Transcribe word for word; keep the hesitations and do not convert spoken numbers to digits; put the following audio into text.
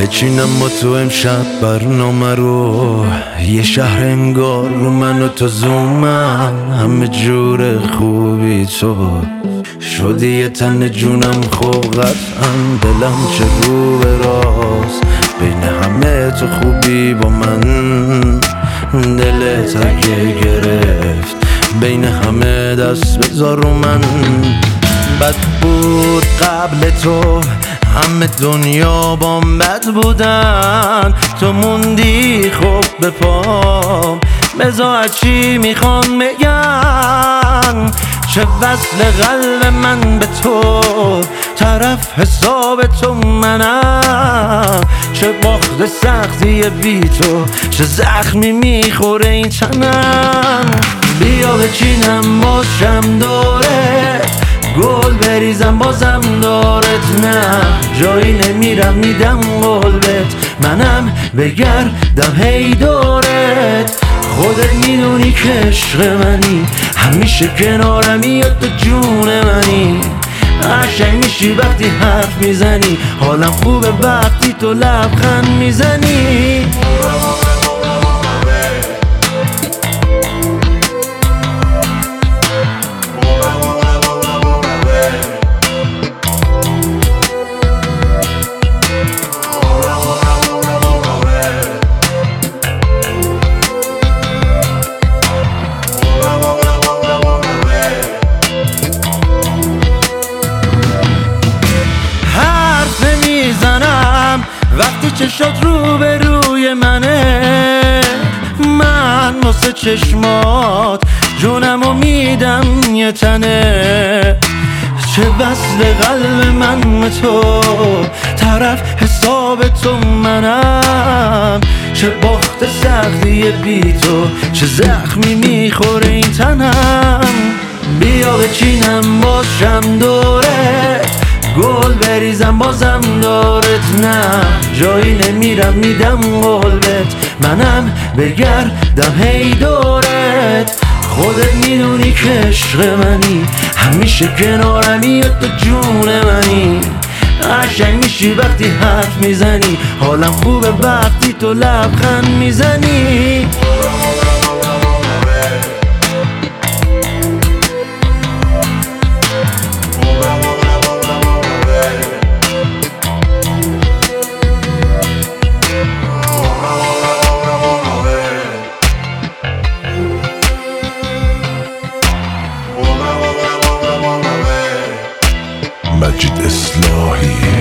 بچینم با تو امشب برنامه رو، یه شهر انگار رو من و تو زومن، همه جور خوبی تو شدی یه تن جونم، خوب قطعا دلم چه رو به راست، بین همه تو خوبی با من، دلت اگه گرفت بین همه دست بذار رو من. بد بود قبل تو همه دنیا بام بد بودن، تو موندی خوب به پام، بذار چی میخوان بگن، چه وصل قلب من به تو، طرف حساب تو منم، چه باخت سختی بی تو، چه زخمی میخوره این تنم. بیا بچینم باشم دوره، گل بریزم بازم دارت، نه جایی نمیرم میدم قول بهت، منم بگردم هی دورت، خودت میدونی که عشق منی، همیشه کنارمی یا تو جون منی، قشنگ میشی وقتی حرف میزنی، حالم خوبه وقتی تو لبخند میزنی. وقتی چشات رو به روی منه، من واسه چشمات جونمو میدم یه تنه، چه وصل قلب من تو، طرف حساب تو منم، چه باخت سختی بی تو، چه زخمی میخوره این تنم. بیا بچینم باشم دوره، گل بریزم بازم دارت، نه جایی نمیرم میدم قول بهت، منم بگردم هی دورت، خودت میدونی که عشق منی، همیشه کنارمی یا تو جون منی، قشنگ میشی وقتی حرف میزنی، حالم خوبه وقتی تو لبخند میزنی. مجید اصلاحی